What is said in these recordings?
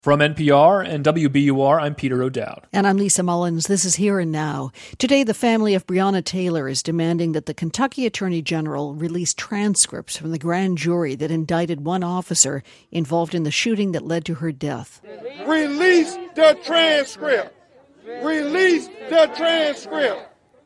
From NPR and WBUR, I'm Peter O'Dowd. And I'm Lisa Mullins. This is Here and Now. Today, the family of Breonna Taylor is demanding that the Kentucky Attorney General release transcripts from the grand jury that indicted one officer involved in the shooting that led to her death. Release the transcript! Release the transcript!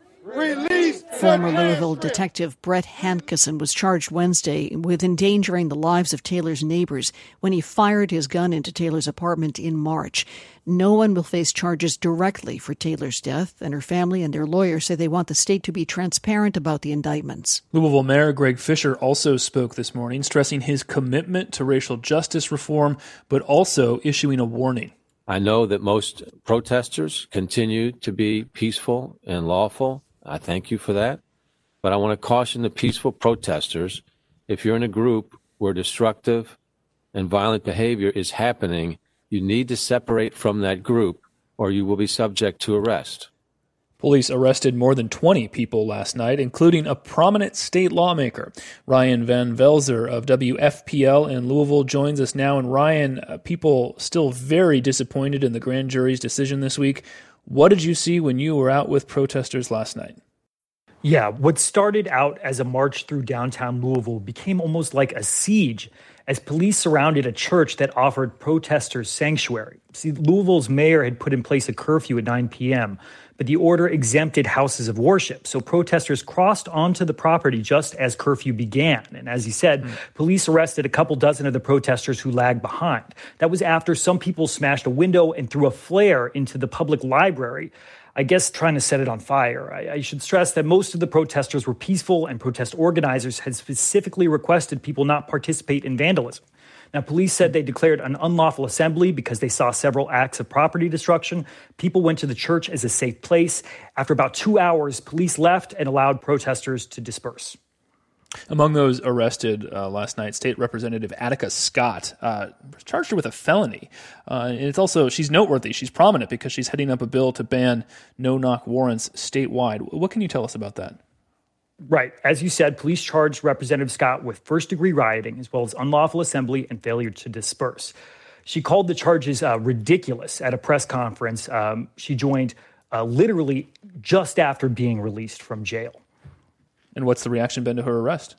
Former Louisville detective Brett Hankison was charged Wednesday with endangering the lives of Taylor's neighbors when he fired his gun into Taylor's apartment in March. No one will face charges directly for Taylor's death, and her family and their lawyers say they want the state to be transparent about the indictments. Louisville Mayor Greg Fisher also spoke this morning, stressing his commitment to racial justice reform, but also issuing a warning. I know that most protesters continue to be peaceful and lawful. I thank you for that. But I want to caution the peaceful protesters, if you're in a group where destructive and violent behavior is happening, you need to separate from that group or you will be subject to arrest. Police arrested more than 20 people last night, including a prominent state lawmaker. Ryan Van Velzer of WFPL in Louisville joins us now. And Ryan, people still very disappointed in the grand jury's decision this week. What did you see when you were out with protesters last night? Yeah, what started out as a march through downtown Louisville became almost like a siege as police surrounded a church that offered protesters sanctuary. See, Louisville's mayor had put in place a curfew at 9 p.m., but the order exempted houses of worship. So protesters crossed onto the property just as curfew began. And as you said, police arrested a couple dozen of the protesters who lagged behind. That was after some people smashed a window and threw a flare into the public library, I guess trying to set it on fire. I should stress that most of the protesters were peaceful, and protest organizers had specifically requested people not participate in vandalism. Now, police said they declared an unlawful assembly because they saw several acts of property destruction. People went to the church as a safe place. After about 2 hours, police left and allowed protesters to disperse. Among those arrested last night, State Representative Attica Scott charged her with a felony. And it's also, she's noteworthy. She's prominent because she's heading up a bill to ban no-knock warrants statewide. What can you tell us about that? Right. As you said, police charged Representative Scott with first-degree rioting, as well as unlawful assembly and failure to disperse. She called the charges ridiculous at a press conference. She joined literally just after being released from jail. And what's the reaction been to her arrest?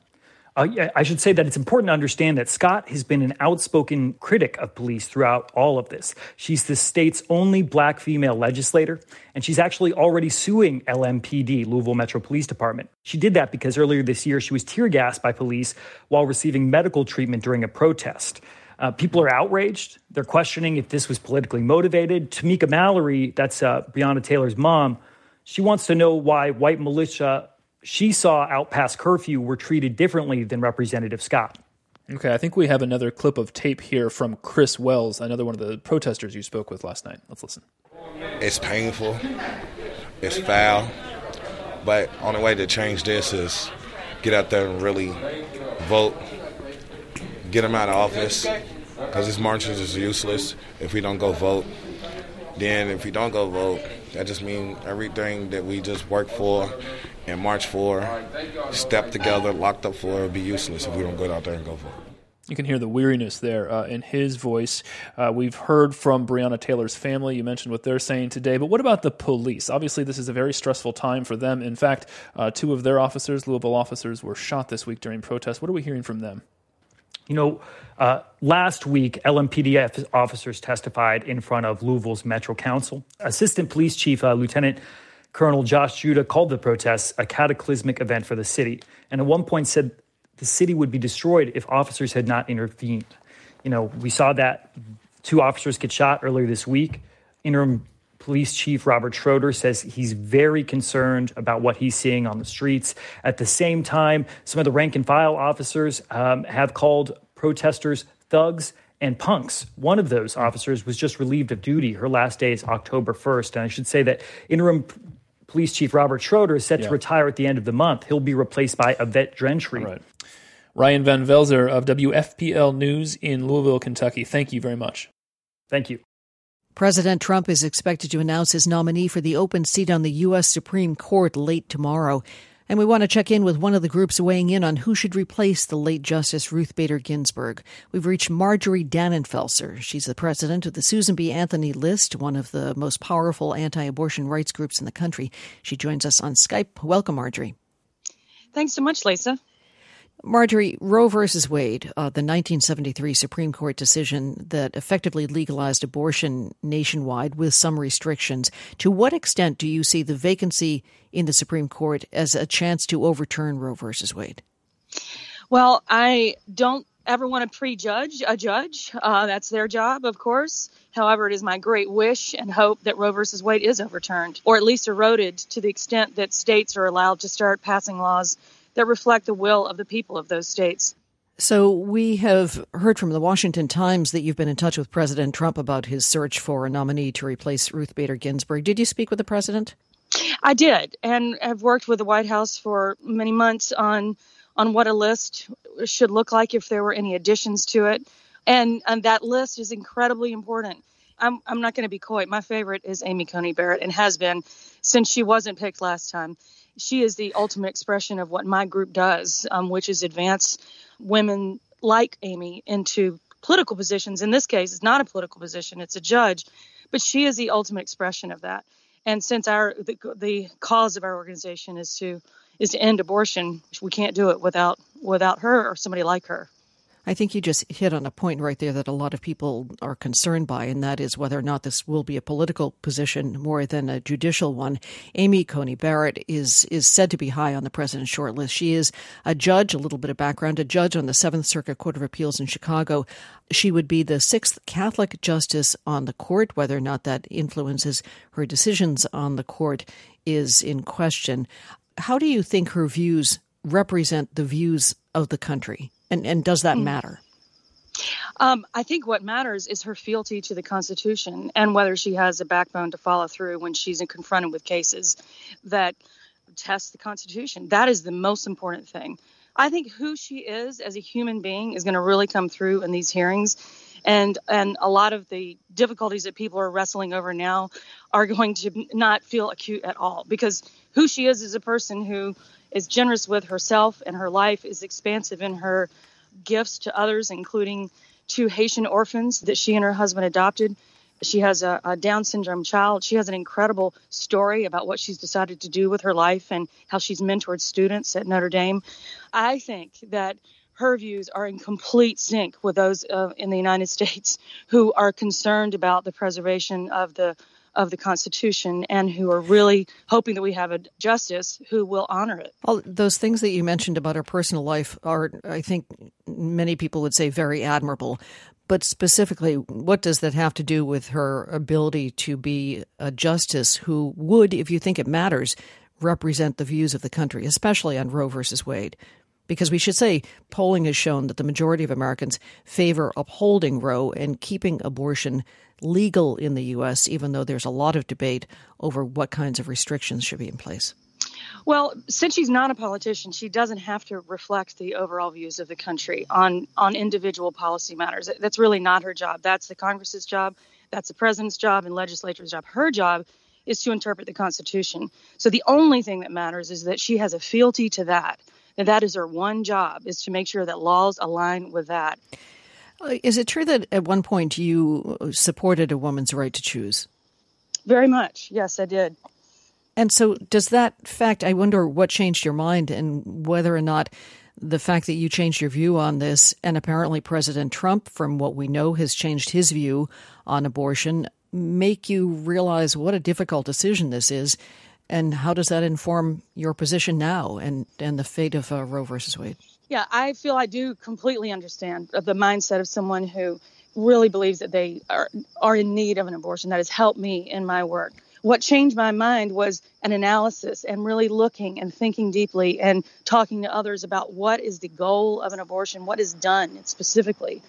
I should say that it's important to understand that Scott has been an outspoken critic of police throughout all of this. She's the state's only black female legislator, and she's actually already suing LMPD, Louisville Metro Police Department. She did that because earlier this year she was tear gassed by police while receiving medical treatment during a protest. People are outraged. They're questioning if this was politically motivated. Tamika Mallory, that's Breonna Taylor's mom, she wants to know why white militia she saw out past curfew were treated differently than Representative Scott. Okay, I think we have another clip of tape here from Chris Wells, another one of the protesters you spoke with last night. Let's listen. It's painful. It's foul. But only way to change this is get out there and really vote. Get them out of office. Because this march is useless if we don't go vote. Then if we don't go vote, that just means everything that we just worked for and marched for, stepped together, locked up for, will be useless if we don't go out there and go vote. You can hear the weariness there in his voice. We've heard from Breonna Taylor's family. You mentioned what they're saying today. But what about the police? Obviously, this is a very stressful time for them. In fact, two of their officers, Louisville officers, were shot this week during protests. What are we hearing from them? You know, last week, LMPD officers testified in front of Louisville's Metro Council. Assistant Police Chief Lieutenant Colonel Josh Judah called the protests a cataclysmic event for the city, and at one point said the city would be destroyed if officers had not intervened. You know, we saw that 2 officers get shot earlier this week. Interim Police Chief Robert Schroeder says he's very concerned about what he's seeing on the streets. At the same time, some of the rank-and-file officers have called protesters thugs and punks. One of those officers was just relieved of duty. Her last day is October 1st. And I should say that Interim Police Chief Robert Schroeder is set to retire at the end of the month. He'll be replaced by Yvette Gentry. Right. Ryan Van Velzer of WFPL News in Louisville, Kentucky. Thank you very much. Thank you. President Trump is expected to announce his nominee for the open seat on the U.S. Supreme Court late tomorrow. And we want to check in with one of the groups weighing in on who should replace the late Justice Ruth Bader Ginsburg. We've reached Marjorie Dannenfelser. She's the president of the Susan B. Anthony List, one of the most powerful anti-abortion rights groups in the country. She joins us on Skype. Welcome, Marjorie. Thanks so much, Lisa. Marjorie, Roe versus Wade, the 1973 Supreme Court decision that effectively legalized abortion nationwide with some restrictions. To what extent do you see the vacancy in the Supreme Court as a chance to overturn Roe versus Wade? Well, I don't ever want to prejudge a judge. That's their job, of course. However, it is my great wish and hope that Roe versus Wade is overturned, or at least eroded to the extent that states are allowed to start passing laws that reflect the will of the people of those states. So we have heard from the Washington Times that you've been in touch with President Trump about his search for a nominee to replace Ruth Bader Ginsburg. Did you speak with the president? I did, and have worked with the White House for many months on what a list should look like if there were any additions to it. And that list is incredibly important. I'm not going to be coy. My favorite is Amy Coney Barrett, and has been since she wasn't picked last time. She is the ultimate expression of what my group does, which is advance women like Amy into political positions. In this case, it's not a political position, it's a judge, but she is the ultimate expression of that. And since the cause of our organization is to end abortion, we can't do it without her or somebody like her. I think you just hit on a point right there that a lot of people are concerned by, and that is whether or not this will be a political position more than a judicial one. Amy Coney Barrett is said to be high on the president's short list. She is a judge, a little bit of background, a judge on the Seventh Circuit Court of Appeals in Chicago. She would be the sixth Catholic justice on the court. Whether or not that influences her decisions on the court is in question. How do you think her views represent the views of the country? And does that matter? I think what matters is her fealty to the Constitution and whether she has a backbone to follow through when she's confronted with cases that test the Constitution. That is the most important thing. I think who she is as a human being is going to really come through in these hearings. And a lot of the difficulties that people are wrestling over now are going to not feel acute at all, because who she is a person who is generous with herself and her life, is expansive in her gifts to others, including 2 Haitian orphans that she and her husband adopted. She has a Down syndrome child. She has an incredible story about what she's decided to do with her life and how she's mentored students at Notre Dame. I think that her views are in complete sync with those in the United States who are concerned about the preservation of the Constitution and who are really hoping that we have a justice who will honor it. Well, those things that you mentioned about her personal life are, I think many people would say, very admirable. But specifically, what does that have to do with her ability to be a justice who would, if you think it matters, represent the views of the country, especially on Roe versus Wade? Because we should say polling has shown that the majority of Americans favor upholding Roe and keeping abortion legal in the U.S., even though there's a lot of debate over what kinds of restrictions should be in place. Well, since she's not a politician, she doesn't have to reflect the overall views of the country on individual policy matters. That's really not her job. That's the Congress's job. That's the president's job and legislature's job. Her job is to interpret the Constitution. So the only thing that matters is that she has a fealty to that. And that is her one job, is to make sure that laws align with that. Is it true that at one point you supported a woman's right to choose? Very much. Yes, I did. And so does that fact, I wonder what changed your mind and whether or not the fact that you changed your view on this, and apparently President Trump, from what we know, has changed his view on abortion, make you realize what a difficult decision this is, and how does that inform your position now and the fate of Roe versus Wade? Yeah, I feel I do completely understand the mindset of someone who really believes that they are in need of an abortion. That has helped me in my work. What changed my mind was an analysis and really looking and thinking deeply and talking to others about what is the goal of an abortion, what is done specifically,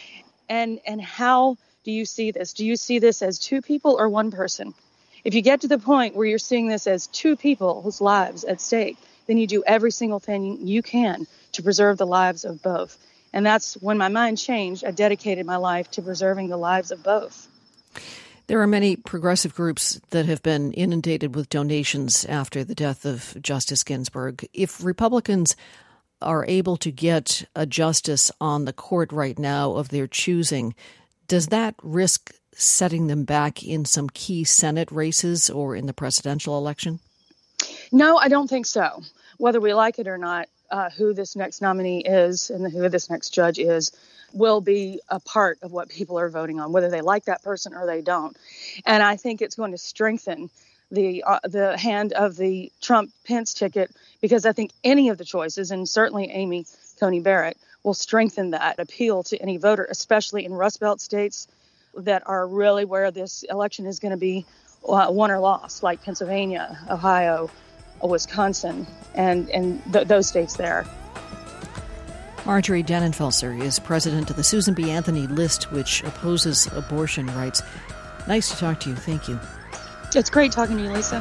and how do you see this? Do you see this as 2 people or 1 person? If you get to the point where you're seeing this as 2 people's lives at stake, then you do every single thing you can to preserve the lives of both. And that's when my mind changed. I dedicated my life to preserving the lives of both. There are many progressive groups that have been inundated with donations after the death of Justice Ginsburg. If Republicans are able to get a justice on the court right now of their choosing, does that risk setting them back in some key Senate races or in the presidential election? No, I don't think so. Whether we like it or not, who this next nominee is and who this next judge is will be a part of what people are voting on, whether they like that person or they don't. And I think it's going to strengthen the hand of the Trump-Pence ticket, because I think any of the choices, and certainly Amy Coney Barrett, will strengthen that appeal to any voter, especially in Rust Belt states that are really where this election is going to be won or lost, like Pennsylvania, Ohio, Wisconsin, and those states there. Marjorie Dannenfelser is president of the Susan B. Anthony List, which opposes abortion rights. Nice to talk to you. Thank you. It's great talking to you, Lisa.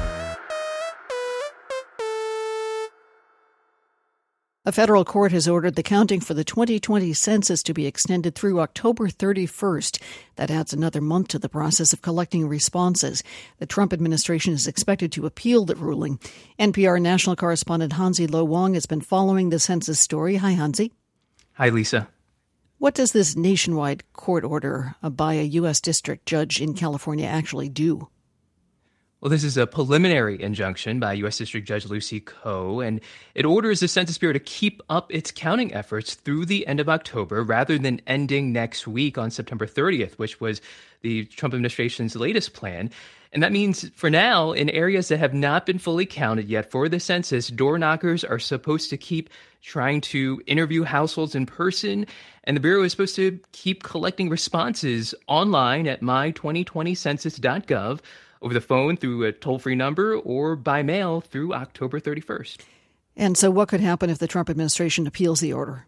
A federal court has ordered the counting for the 2020 census to be extended through October 31st. That adds another month to the process of collecting responses. The Trump administration is expected to appeal the ruling. NPR national correspondent Hansi Lo Wang has been following the census story. Hi, Hansi. Hi, Lisa. What does this nationwide court order by a U.S. district judge in California actually do? Well, this is a preliminary injunction by U.S. District Judge Lucy Koh, and it orders the Census Bureau to keep up its counting efforts through the end of October rather than ending next week on September 30th, which was the Trump administration's latest plan. And that means, for now, in areas that have not been fully counted yet for the census, door knockers are supposed to keep trying to interview households in person, and the Bureau is supposed to keep collecting responses online at my2020census.gov, over the phone through a toll-free number, or by mail through October 31st. And so what could happen if the Trump administration appeals the order?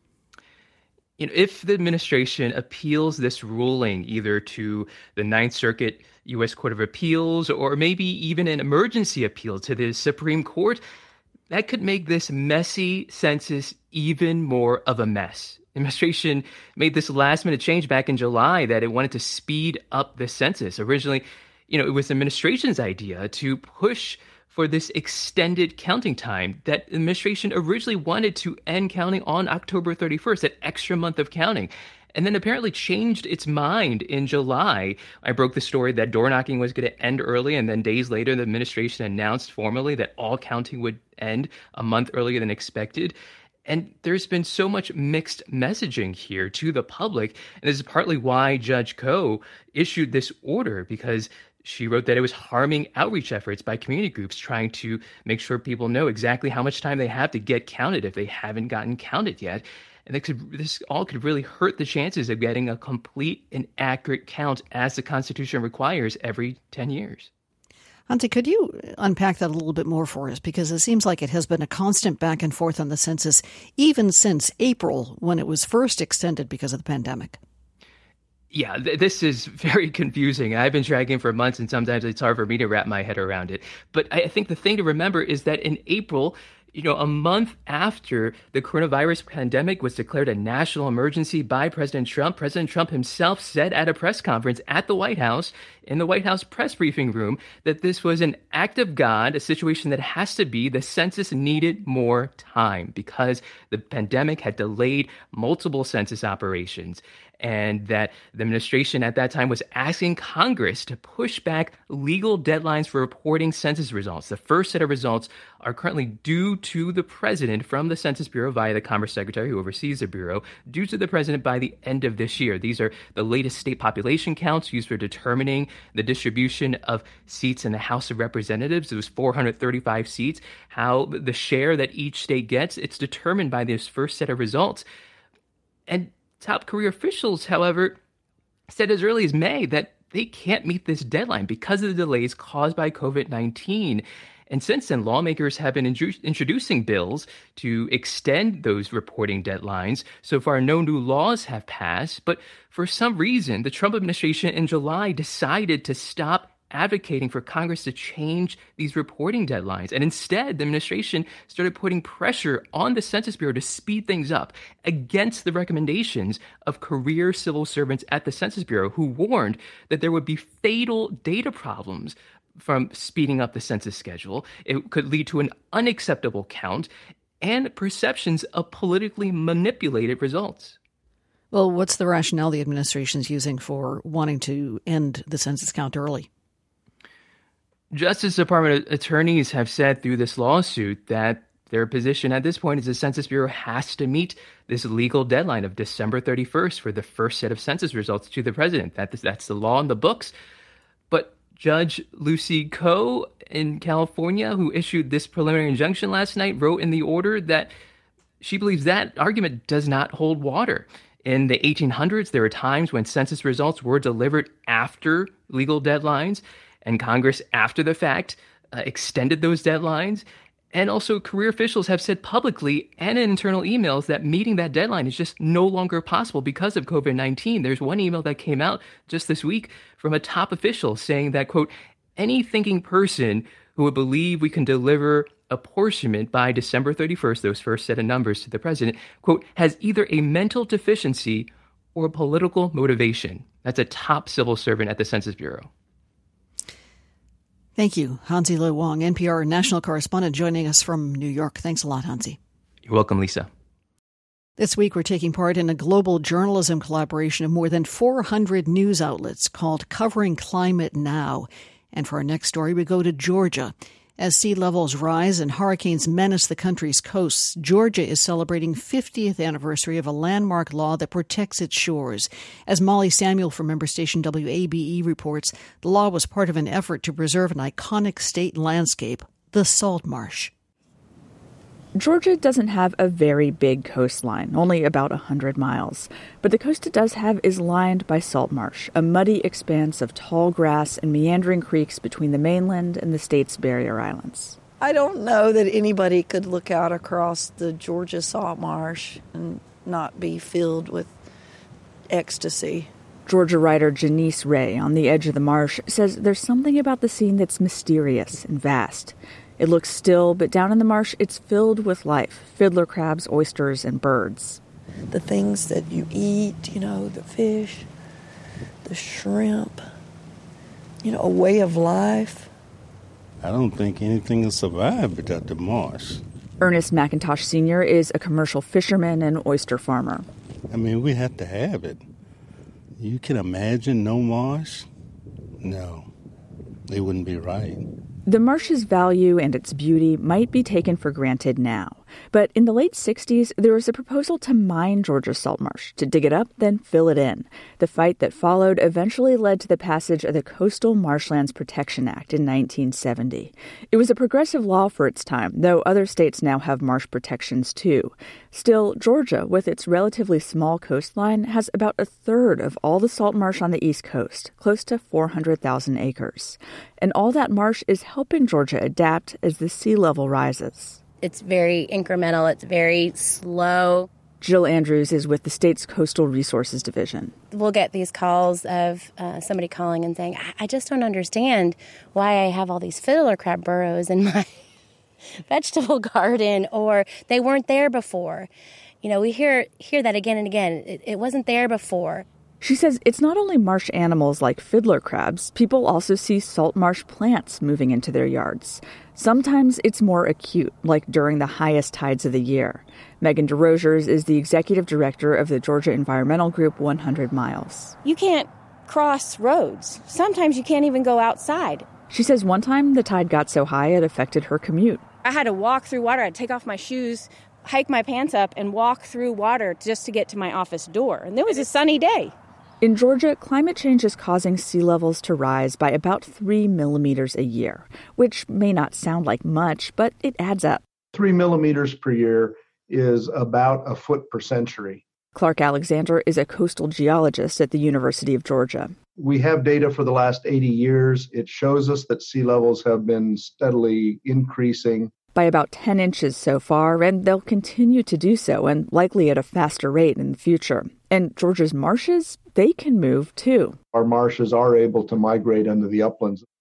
If the administration appeals this ruling either to the Ninth Circuit U.S. Court of Appeals or maybe even an emergency appeal to the Supreme Court, that could make this messy census even more of a mess. The administration made this last-minute change back in July that it wanted to speed up the census. Originally, it was the administration's idea to push for this extended counting time that the administration originally wanted to end counting on October 31st, that extra month of counting, and then apparently changed its mind in July. I broke the story that door knocking was going to end early, and then days later, the administration announced formally that all counting would end a month earlier than expected. And there's been so much mixed messaging here to the public, and this is partly why Judge Koh issued this order, because she wrote that it was harming outreach efforts by community groups trying to make sure people know exactly how much time they have to get counted if they haven't gotten counted yet. And this all could really hurt the chances of getting a complete and accurate count as the Constitution requires every 10 years. Hansi, could you unpack that a little bit more for us? Because it seems like it has been a constant back and forth on the census, even since April, when it was first extended because of the pandemic. Yeah, this is very confusing. I've been tracking for months, and sometimes it's hard for me to wrap my head around it. But I think the thing to remember is that in April, a month after the coronavirus pandemic was declared a national emergency by President Trump himself said at a press conference at the White House, in the White House press briefing room, that this was an act of God, a situation that has to be. The census needed more time because the pandemic had delayed multiple census operations, and that the administration at that time was asking Congress to push back legal deadlines for reporting census results. The first set of results are currently due to the president from the Census Bureau via the Commerce Secretary who oversees the Bureau, due to the president by the end of this year. These are the latest state population counts used for determining the distribution of seats in the House of Representatives. It was 435 seats. How the share that each state gets, it's determined by this first set of results. And top career officials, however, said as early as May that they can't meet this deadline because of the delays caused by COVID-19. And since then, lawmakers have been introducing bills to extend those reporting deadlines. So far, no new laws have passed. But for some reason, the Trump administration in July decided to stop advocating for Congress to change these reporting deadlines. And instead, the administration started putting pressure on the Census Bureau to speed things up against the recommendations of career civil servants at the Census Bureau, who warned that there would be fatal data problems from speeding up the census schedule. It could lead to an unacceptable count and perceptions of politically manipulated results. Well, what's the rationale the administration's using for wanting to end the census count early? Justice Department attorneys have said through this lawsuit that their position at this point is the Census Bureau has to meet this legal deadline of December 31st for the first set of census results to the president. That's the law in the books. But Judge Lucy Koh in California, who issued this preliminary injunction last night, wrote in the order that she believes that argument does not hold water. In the 1800s, there were times when census results were delivered after legal deadlines, and Congress, after the fact, extended those deadlines. And also, career officials have said publicly and in internal emails that meeting that deadline is just no longer possible because of COVID-19. There's one email that came out just this week from a top official saying that, quote, any thinking person who would believe we can deliver apportionment by December 31st, those first set of numbers to the president, quote, has either a mental deficiency or political motivation. That's a top civil servant at the Census Bureau. Thank you, Hansi Lo Wang, NPR national correspondent, joining us from New York. Thanks a lot, Hansi. You're welcome, Lisa. This week, we're taking part in a global journalism collaboration of more than 400 news outlets called Covering Climate Now. And for our next story, we go to Georgia. As sea levels rise and hurricanes menace the country's coasts, Georgia is celebrating 50th anniversary of a landmark law that protects its shores. As Molly Samuel from member station WABE reports, the law was part of an effort to preserve an iconic state landscape, the salt marsh. Georgia doesn't have a very big coastline, only about 100 miles. But the coast it does have is lined by salt marsh, a muddy expanse of tall grass and meandering creeks between the mainland and the state's barrier islands. I don't know that anybody could look out across the Georgia salt marsh and not be filled with ecstasy. Georgia writer Janice Ray on the edge of the marsh says there's something about the scene that's mysterious and vast. It looks still, but down in the marsh, it's filled with life, fiddler crabs, oysters, and birds. The things that you eat, the fish, the shrimp, a way of life. I don't think anything will survive without the marsh. Ernest McIntosh Sr. is a commercial fisherman and oyster farmer. We have to have it. You can imagine no marsh? No, it wouldn't be right. The marsh's value and its beauty might be taken for granted now. But in the late 60s, there was a proposal to mine Georgia's salt marsh, to dig it up, then fill it in. The fight that followed eventually led to the passage of the Coastal Marshlands Protection Act in 1970. It was a progressive law for its time, though other states now have marsh protections too. Still, Georgia, with its relatively small coastline, has about a third of all the salt marsh on the East Coast, close to 400,000 acres. And all that marsh is helping Georgia adapt as the sea level rises. It's very incremental. It's very slow. Jill Andrews is with the state's Coastal Resources Division. We'll get these calls of somebody calling and saying, I just don't understand why I have all these fiddler crab burrows in my vegetable garden, or they weren't there before. We hear that again and again. It wasn't there before. She says it's not only marsh animals like fiddler crabs. People also see salt marsh plants moving into their yards. Sometimes it's more acute, like during the highest tides of the year. Megan DeRogers is the executive director of the Georgia environmental group 100 Miles. You can't cross roads. Sometimes you can't even go outside. She says one time the tide got so high it affected her commute. I had to walk through water. I'd take off my shoes, hike my pants up, and walk through water just to get to my office door. And it was a sunny day. In Georgia, climate change is causing sea levels to rise by about 3 millimeters a year, which may not sound like much, but it adds up. 3 millimeters per year is about a foot per century. Clark Alexander is a coastal geologist at the University of Georgia. We have data for the last 80 years. It shows us that sea levels have been steadily increasing. By about 10 inches so far, and they'll continue to do so, and likely at a faster rate in the future. And Georgia's marshes, they can move too. Our marshes are able to migrate into the uplands.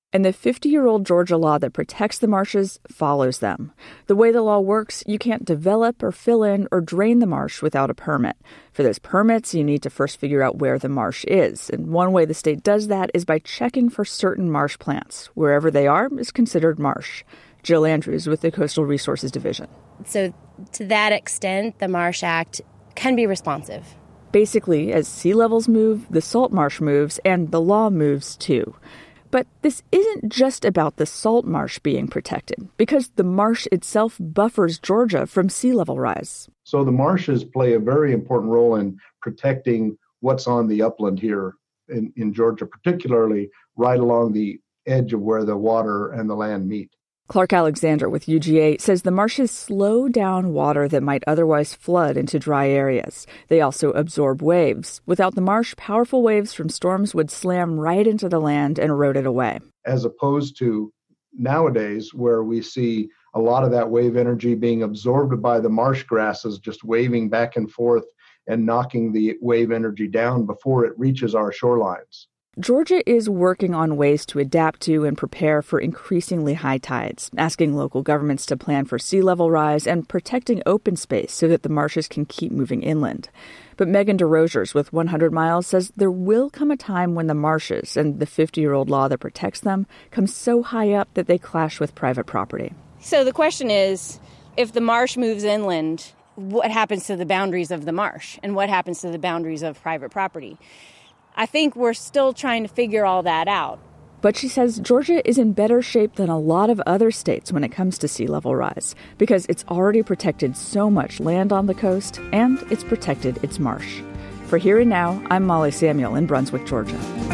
And the 50-year-old Georgia law that protects the marshes follows them. The way the law works, you can't develop or fill in or drain the marsh without a permit. For those permits, you need to first figure out where the marsh is. And one way the state does that is by checking for certain marsh plants. Wherever they are is considered marsh. Jill Andrews with the Coastal Resources Division. So to that extent, the Marsh Act can be responsive. Basically, as sea levels move, the salt marsh moves, and the law moves too. But this isn't just about the salt marsh being protected, because the marsh itself buffers Georgia from sea level rise. So the marshes play a very important role in protecting what's on the upland here in Georgia, particularly right along the edge of where the water and the land meet. Clark Alexander with UGA says the marshes slow down water that might otherwise flood into dry areas. They also absorb waves. Without the marsh, powerful waves from storms would slam right into the land and erode it away. As opposed to nowadays, where we see a lot of that wave energy being absorbed by the marsh grasses, just waving back and forth and knocking the wave energy down before it reaches our shorelines. Georgia is working on ways to adapt to and prepare for increasingly high tides, asking local governments to plan for sea level rise and protecting open space so that the marshes can keep moving inland. But Megan DeRosiers with 100 Miles says there will come a time when the marshes and the 50-year-old law that protects them come so high up that they clash with private property. So the question is, if the marsh moves inland, what happens to the boundaries of the marsh? And what happens to the boundaries of private property? I think we're still trying to figure all that out. But she says Georgia is in better shape than a lot of other states when it comes to sea level rise, because it's already protected so much land on the coast, and it's protected its marsh. For Here and Now, I'm Molly Samuel in Brunswick, Georgia.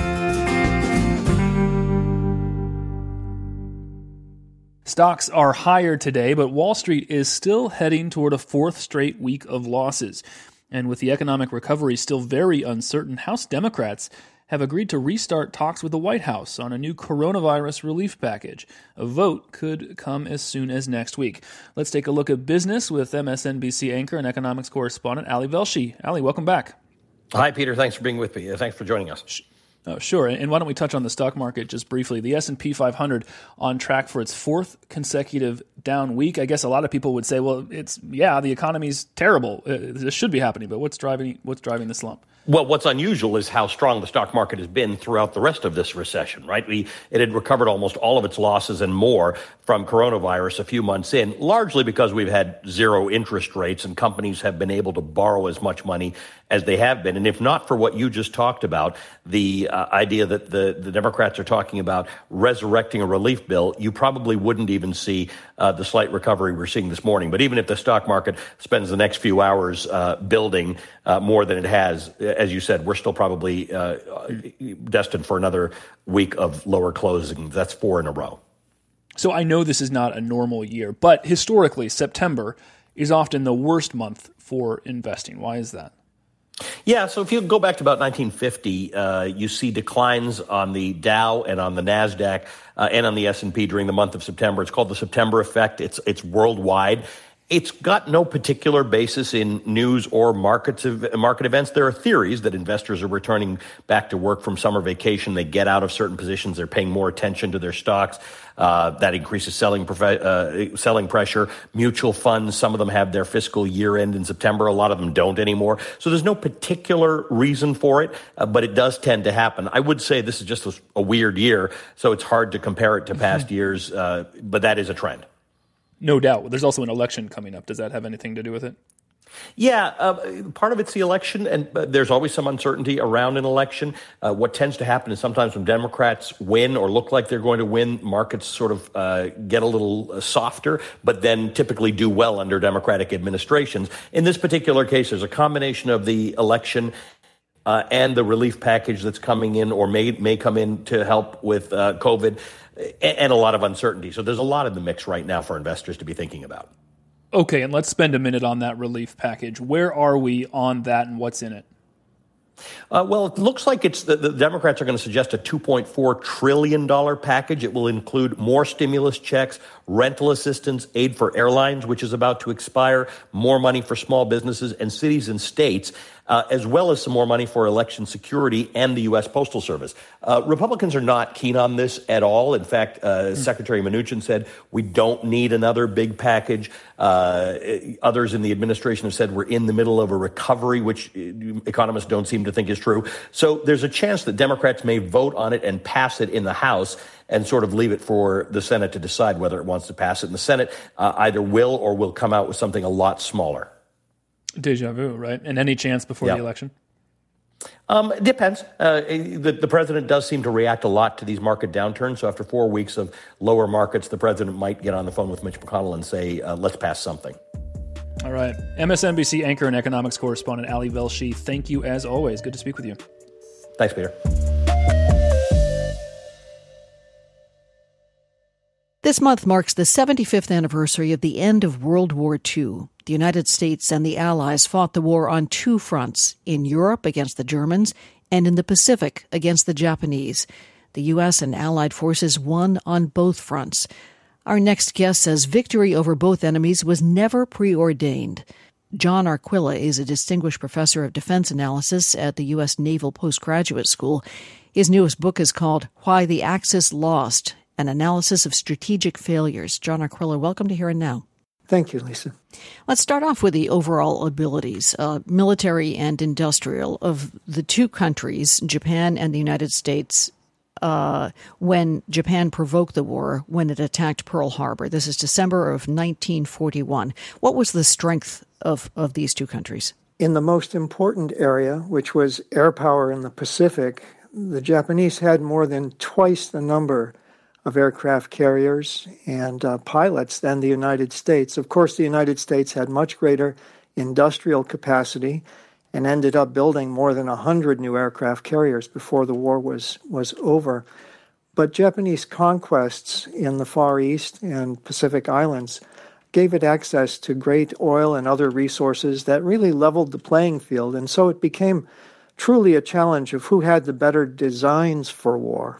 Stocks are higher today, but Wall Street is still heading toward a fourth straight week of losses. And with the economic recovery still very uncertain, House Democrats have agreed to restart talks with the White House on a new coronavirus relief package. A vote could come as soon as next week. Let's take a look at business with MSNBC anchor and economics correspondent Ali Velshi. Ali, welcome back. Hi, Peter. Thanks for being with me. Thanks for joining us. Sure. And why don't we touch on the stock market just briefly? The S&P 500 on track for its fourth consecutive down week. I guess a lot of people would say, well, the economy's terrible. This should be happening. But what's driving the slump? Well, what's unusual is how strong the stock market has been throughout the rest of this recession, right? It had recovered almost all of its losses and more from coronavirus a few months in, largely because we've had zero interest rates and companies have been able to borrow as much money as they have been. And if not for what you just talked about, the idea that the Democrats are talking about resurrecting a relief bill, you probably wouldn't even see the slight recovery we're seeing this morning. But even if the stock market spends the next few hours building more than it has, as you said, we're still probably destined for another week of lower closing. That's 4 in a row. So I know this is not a normal year, but historically, September is often the worst month for investing. Why is that? Yeah, so if you go back to about 1950, you see declines on the Dow and on the NASDAQ and on the S&P during the month of September. It's called the September effect. It's worldwide. It's got no particular basis in news or market events. There are theories that investors are returning back to work from summer vacation. They get out of certain positions. They're paying more attention to their stocks. That increases selling pressure. Mutual funds, some of them have their fiscal year end in September. A lot of them don't anymore. So there's no particular reason for it, but it does tend to happen. I would say this is just a weird year, so it's hard to compare it to past years, but that is a trend. No doubt. There's also an election coming up. Does that have anything to do with it? Yeah, part of it's the election, and there's always some uncertainty around an election. What tends to happen is sometimes when Democrats win or look like they're going to win, markets sort of get a little softer, but then typically do well under Democratic administrations. In this particular case, there's a combination of the election and the relief package that's coming in or may come in to help with COVID, and a lot of uncertainty. So there's a lot in the mix right now for investors to be thinking about. Okay, and let's spend a minute on that relief package. Where are we on that and what's in it? Well, it looks like the Democrats are going to suggest a $2.4 trillion package. It will include more stimulus checks, rental assistance, aid for airlines, which is about to expire, more money for small businesses and cities and states. as well as some more money for election security and the U.S. Postal Service. Republicans are not keen on this at all. In fact, Secretary Mnuchin said, we don't need another big package. Others in the administration have said we're in the middle of a recovery, which economists don't seem to think is true. So there's a chance that Democrats may vote on it and pass it in the House and sort of leave it for the Senate to decide whether it wants to pass it. And the Senate either will or will come out with something a lot smaller. Deja vu, right? And any chance before the election? It depends. The president does seem to react a lot to these market downturns. So after 4 weeks of lower markets, the president might get on the phone with Mitch McConnell and say, let's pass something. All right. MSNBC anchor and economics correspondent Ali Velshi, thank you as always. Good to speak with you. Thanks, Peter. This month marks the 75th anniversary of the end of World War II. The United States and the Allies fought the war on two fronts, in Europe against the Germans and in the Pacific against the Japanese. The U.S. and Allied forces won on both fronts. Our next guest says victory over both enemies was never preordained. John Arquilla is a distinguished professor of defense analysis at the U.S. Naval Postgraduate School. His newest book is called Why the Axis Lost, an analysis of strategic failures. John Arquilla, welcome to Here and Now. Thank you, Lisa. Let's start off with the overall abilities, military and industrial, of the two countries, Japan and the United States, when Japan provoked the war, when it attacked Pearl Harbor. This is December of 1941. What was the strength of these two countries? In the most important area, which was air power in the Pacific, the Japanese had more than twice the number of aircraft carriers and pilots than the United States. Of course, the United States had much greater industrial capacity and ended up building more than 100 new aircraft carriers before the war was over. But Japanese conquests in the Far East and Pacific Islands gave it access to great oil and other resources that really leveled the playing field. And so it became truly a challenge of who had the better designs for war.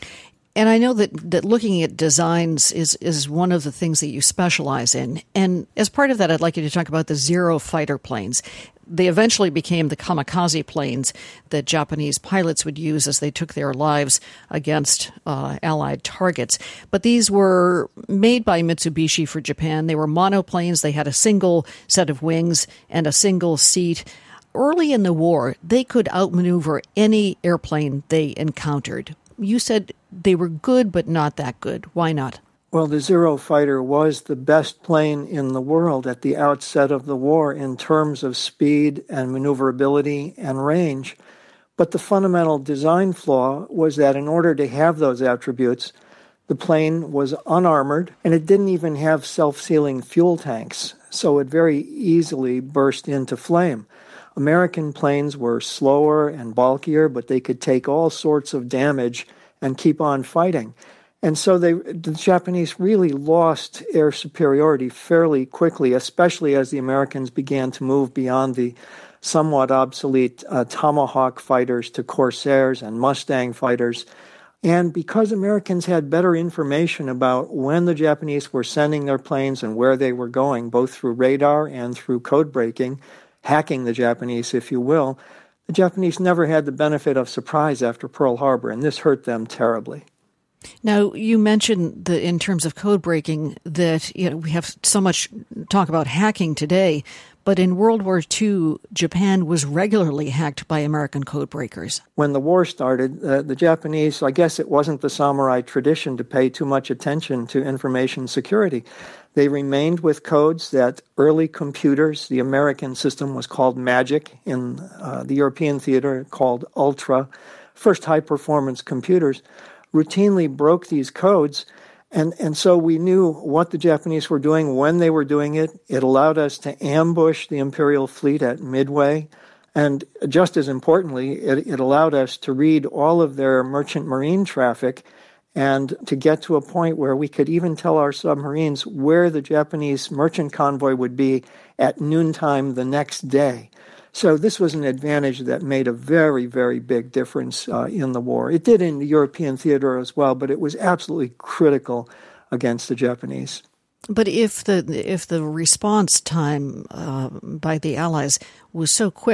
And I know that looking at designs is one of the things that you specialize in. And as part of that, I'd like you to talk about the Zero fighter planes. They eventually became the kamikaze planes that Japanese pilots would use as they took their lives against Allied targets. But these were made by Mitsubishi for Japan. They were monoplanes. They had a single set of wings and a single seat. Early in the war, they could outmaneuver any airplane they encountered. You said they were good, but not that good. Why not? Well, the Zero fighter was the best plane in the world at the outset of the war in terms of speed and maneuverability and range. But the fundamental design flaw was that in order to have those attributes, the plane was unarmored and it didn't even have self-sealing fuel tanks, so it very easily burst into flame. American planes were slower and bulkier, but they could take all sorts of damage and keep on fighting. And so the Japanese really lost air superiority fairly quickly, especially as the Americans began to move beyond the somewhat obsolete Tomahawk fighters to Corsairs and Mustang fighters. And because Americans had better information about when the Japanese were sending their planes and where they were going, both through radar and through code breaking, hacking the Japanese, if you will, the Japanese never had the benefit of surprise after Pearl Harbor, and this hurt them terribly. Now, you mentioned that in terms of code breaking that we have so much talk about hacking today, but in World War II, Japan was regularly hacked by American code breakers. When the war started, the Japanese, I guess it wasn't the samurai tradition to pay too much attention to information security. They remained with codes that early computers, the American system was called MAGIC, in the European theater called Ultra, first high-performance computers, routinely broke these codes. And so we knew what the Japanese were doing, when they were doing it. It allowed us to ambush the Imperial fleet at Midway. And just as importantly, it allowed us to read all of their merchant marine traffic and to get to a point where we could even tell our submarines where the Japanese merchant convoy would be at noontime the next day. So this was an advantage that made a very, very big difference in the war. It did in the European theater as well, but it was absolutely critical against the Japanese. But if the response time by the Allies was so quick,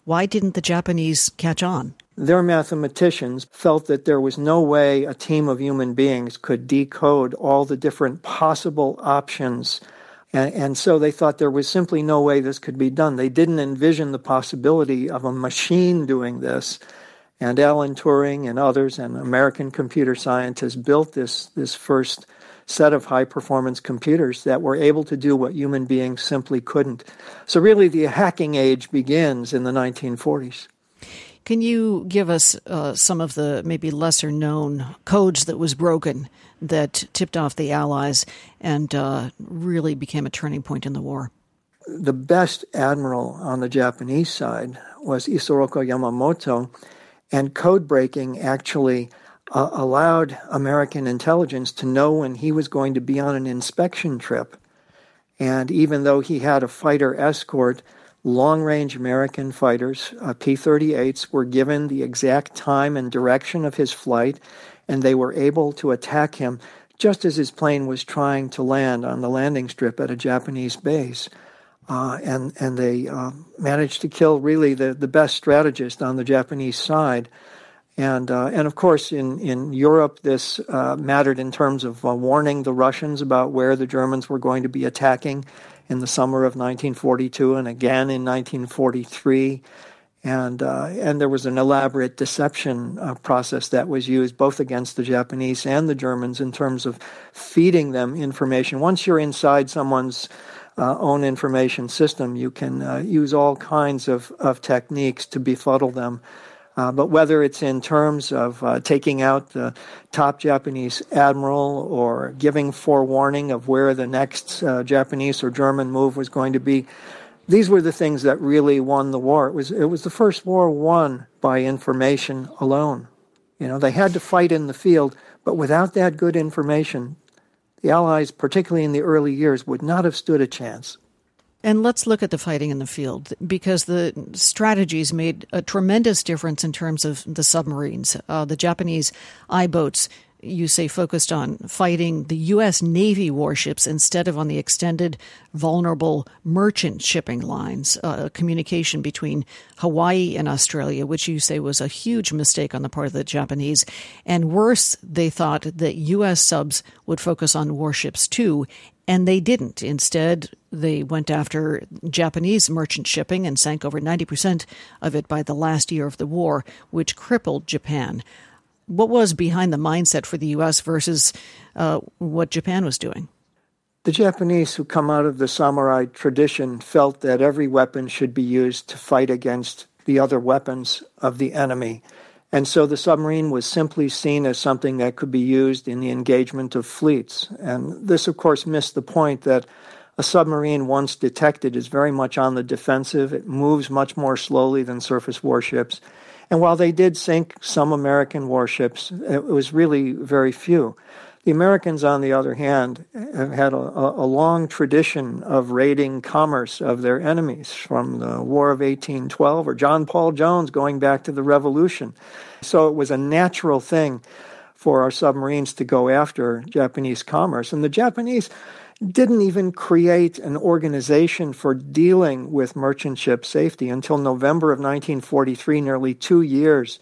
Why didn't the Japanese catch on? Their mathematicians felt that there was no way a team of human beings could decode all the different possible options. And so they thought there was simply no way this could be done. They didn't envision the possibility of a machine doing this. And Alan Turing and others and American computer scientists built this first set of high-performance computers that were able to do what human beings simply couldn't. So really the hacking age begins in the 1940s. Can you give us some of the maybe lesser-known codes that was broken that tipped off the Allies and really became a turning point in the war? The best admiral on the Japanese side was Isoroku Yamamoto, and code breaking actually allowed American intelligence to know when he was going to be on an inspection trip. And even though he had a fighter escort, long-range American fighters, P-38s, were given the exact time and direction of his flight, and they were able to attack him just as his plane was trying to land on the landing strip at a Japanese base. And they managed to kill really the best strategist on the Japanese side. And of course, in Europe, this mattered in terms of warning the Russians about where the Germans were going to be attacking in the summer of 1942 and again in 1943. And there was an elaborate deception process that was used both against the Japanese and the Germans in terms of feeding them information. Once you're inside someone's own information system, you can use all kinds of techniques to befuddle them. But whether it's in terms of taking out the top Japanese admiral or giving forewarning of where the next Japanese or German move was going to be, these were the things that really won the war. It was the first war won by information alone. You know, they had to fight in the field, but without that good information, the Allies, particularly in the early years, would not have stood a chance. And let's look at the fighting in the field, because the strategies made a tremendous difference in terms of the submarines. The Japanese I-boats, you say, focused on fighting the U.S. Navy warships instead of on the extended, vulnerable merchant shipping lines, communication between Hawaii and Australia, which you say was a huge mistake on the part of the Japanese. And worse, they thought that U.S. subs would focus on warships too, and they didn't. Instead, they went after Japanese merchant shipping and sank over 90% of it by the last year of the war, which crippled Japan. What was behind the mindset for the U.S. versus what Japan was doing? The Japanese, who come out of the samurai tradition, felt that every weapon should be used to fight against the other weapons of the enemy. And so the submarine was simply seen as something that could be used in the engagement of fleets. And this, of course, missed the point that a submarine, once detected, is very much on the defensive. It moves much more slowly than surface warships. And while they did sink some American warships, it was really very few. The Americans, on the other hand, have had a long tradition of raiding commerce of their enemies, from the War of 1812 or John Paul Jones going back to the Revolution. So it was a natural thing for our submarines to go after Japanese commerce. And the Japanese didn't even create an organization for dealing with merchant ship safety until November of 1943, nearly 2 years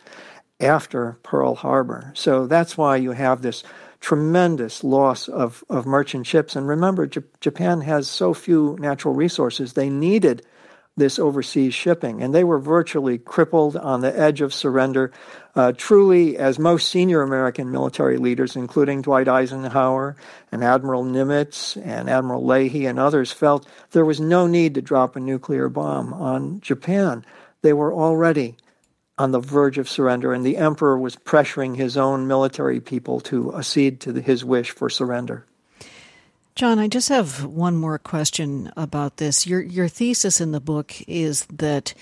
after Pearl Harbor. So that's why you have this tremendous loss of merchant ships. And remember, Japan has so few natural resources. They needed this overseas shipping, and they were virtually crippled, on the edge of surrender. Truly, as most senior American military leaders, including Dwight Eisenhower and Admiral Nimitz and Admiral Leahy and others, felt there was no need to drop a nuclear bomb on Japan. They were already on the verge of surrender, and the emperor was pressuring his own military people to accede to his wish for surrender. John, I just have one more question about this. Your thesis in the book is that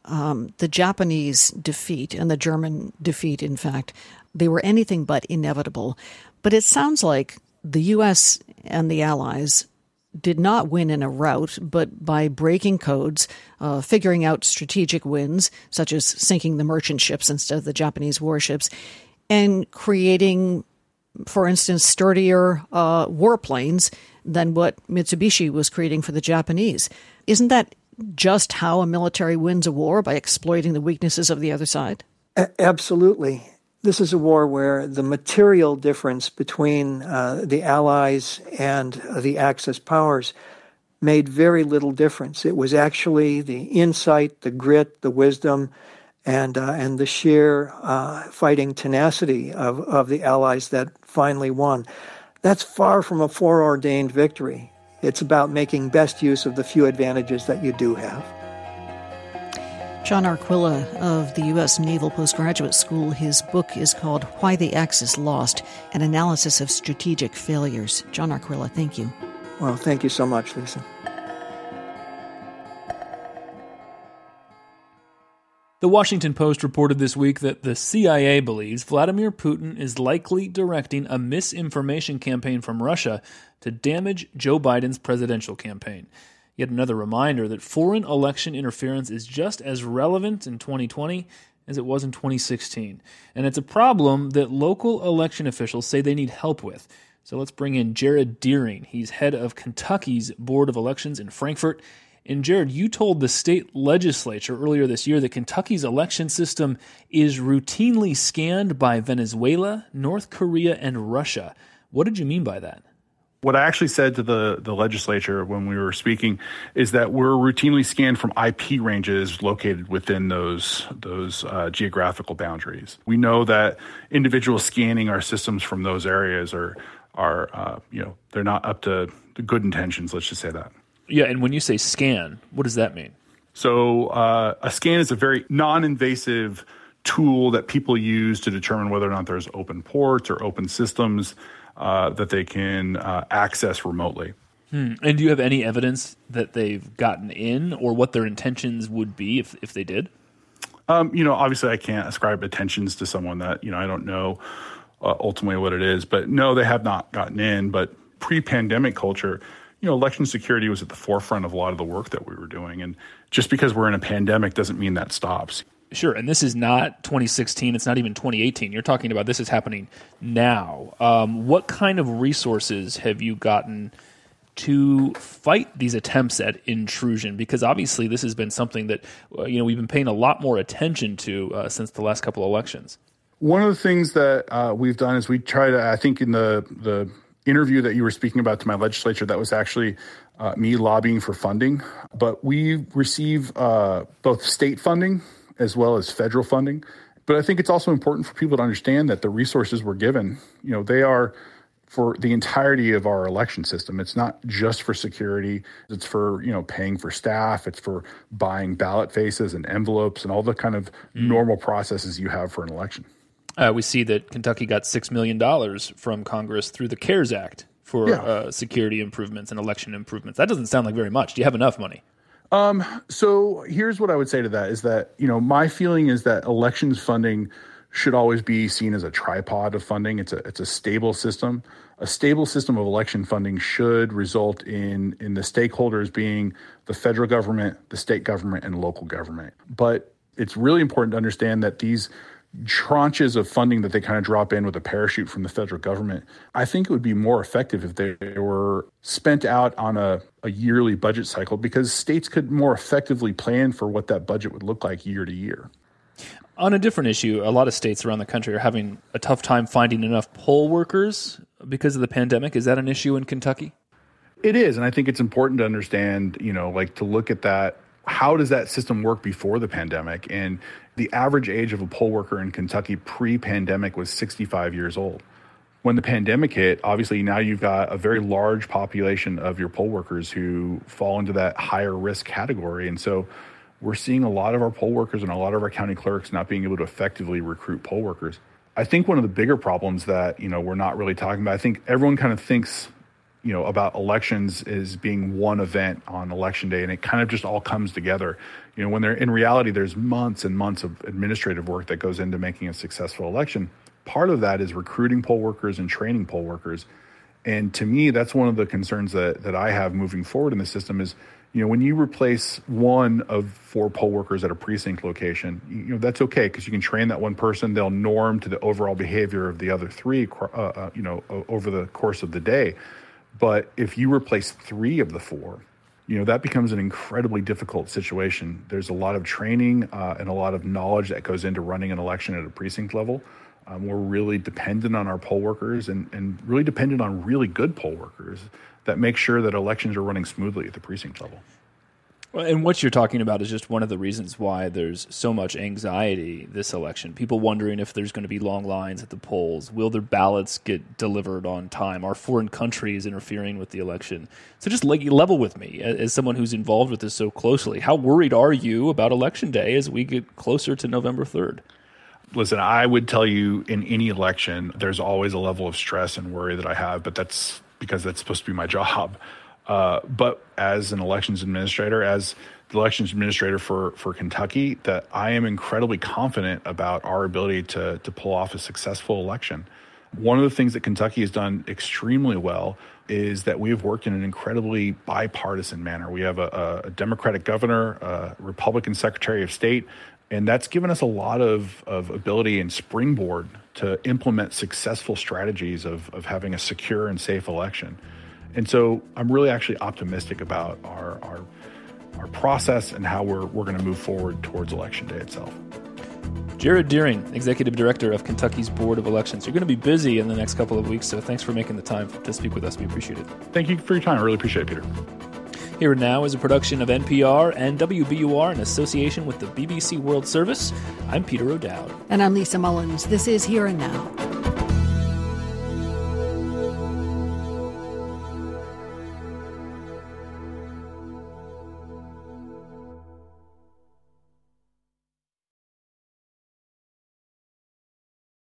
the Japanese defeat and the German defeat, in fact, they were anything but inevitable. But it sounds like the U.S. and the Allies did not win in a rout, but by breaking codes, figuring out strategic wins, such as sinking the merchant ships instead of the Japanese warships, and creating, for instance, sturdier warplanes than what Mitsubishi was creating for the Japanese. Isn't that just how a military wins a war, by exploiting the weaknesses of the other side? Absolutely. This is a war where the material difference between the Allies and the Axis powers made very little difference. It was actually the insight, the grit, the wisdom, and the sheer fighting tenacity of the Allies that finally won. That's far from a foreordained victory. It's about making best use of the few advantages that you do have. John Arquilla of the U.S. Naval Postgraduate School. His book is called Why the Axis Lost, an analysis of strategic failures. John Arquilla, thank you. Well, thank you so much, Lisa. The Washington Post reported this week that the CIA believes Vladimir Putin is likely directing a misinformation campaign from Russia to damage Joe Biden's presidential campaign. Yet another reminder that foreign election interference is just as relevant in 2020 as it was in 2016. And it's a problem that local election officials say they need help with. So let's bring in Jared Deering. He's head of Kentucky's Board of Elections in Frankfort. And Jared, you told the state legislature earlier this year that Kentucky's election system is routinely scanned by Venezuela, North Korea, and Russia. What did you mean by that? What I actually said to the legislature when we were speaking is that we're routinely scanned from IP ranges located within those geographical boundaries. We know that individuals scanning our systems from those areas are they're not up to the good intentions. Let's just say that. Yeah, and when you say scan, what does that mean? So a scan is a very non-invasive tool that people use to determine whether or not there's open ports or open systems that they can access remotely. And do you have any evidence that they've gotten in, or what their intentions would be if they did? Obviously I can't ascribe intentions to someone that, I don't know ultimately what it is. But no, they have not gotten in. But pre-pandemic culture, election security was at the forefront of a lot of the work that we were doing. And just because we're in a pandemic doesn't mean that stops. Sure, and this is not 2016. It's not even 2018. You're talking about this is happening now. What kind of resources have you gotten to fight these attempts at intrusion? Because obviously this has been something that we've been paying a lot more attention to since the last couple of elections. One of the things that we've done is we try to, I think in the interview that you were speaking about to my legislature, that was actually me lobbying for funding. But we receive both state funding as well as federal funding. But I think it's also important for people to understand that the resources we're given, they are for the entirety of our election system. It's not just for security. It's for, paying for staff. It's for buying ballot faces and envelopes and all the kind of normal processes you have for an election. We see that Kentucky got $6 million from Congress through the CARES Act for security improvements and election improvements. That doesn't sound like very much. Do you have enough money? So here's what I would say to that is that, my feeling is that elections funding should always be seen as a tripod of funding. It's a stable system. A stable system of election funding should result in the stakeholders being the federal government, the state government, and local government. But it's really important to understand that these tranches of funding that they kind of drop in with a parachute from the federal government, I think it would be more effective if they were spent out on a yearly budget cycle, because states could more effectively plan for what that budget would look like year to year. On a different issue, a lot of states around the country are having a tough time finding enough poll workers because of the pandemic. Is that an issue in Kentucky? It is, and I think it's important to understand, to look at that. How does that system work before the pandemic? And the average age of a poll worker in Kentucky pre-pandemic was 65 years old. When the pandemic hit, obviously now you've got a very large population of your poll workers who fall into that higher risk category. And so we're seeing a lot of our poll workers and a lot of our county clerks not being able to effectively recruit poll workers. I think one of the bigger problems that, we're not really talking about, I think everyone kind of thinks about elections as being one event on election day, and it kind of just all comes together. When in reality, there's months and months of administrative work that goes into making a successful election. Part of that is recruiting poll workers and training poll workers. And to me, that's one of the concerns that I have moving forward in the system is, when you replace one of 4 poll workers at a precinct location, that's okay, because you can train that one person. They'll norm to the overall behavior of the other 3, over the course of the day. But if you replace 3 of the 4, that becomes an incredibly difficult situation. There's a lot of training and a lot of knowledge that goes into running an election at a precinct level. We're really dependent on our poll workers and really dependent on really good poll workers that make sure that elections are running smoothly at the precinct level. And what you're talking about is just one of the reasons why there's so much anxiety this election. People wondering if there's going to be long lines at the polls. Will their ballots get delivered on time? Are foreign countries interfering with the election? So just level with me as someone who's involved with this so closely. How worried are you about Election Day as we get closer to November 3rd? Listen, I would tell you in any election, there's always a level of stress and worry that I have, but that's because that's supposed to be my job. But as an elections administrator, as the elections administrator for Kentucky, that I am incredibly confident about our ability to pull off a successful election. One of the things that Kentucky has done extremely well is that we have worked in an incredibly bipartisan manner. We have a Democratic governor, a Republican Secretary of State, and that's given us a lot of ability and springboard to implement successful strategies of having a secure and safe election. And so I'm really actually optimistic about our process and how we're going to move forward towards Election Day itself. Jared Deering, Executive Director of Kentucky's Board of Elections. You're going to be busy in the next couple of weeks, so thanks for making the time to speak with us. We appreciate it. Thank you for your time. I really appreciate it, Peter. Here and Now is a production of NPR and WBUR in association with the BBC World Service. I'm Peter O'Dowd. And I'm Lisa Mullins. This is Here and Now.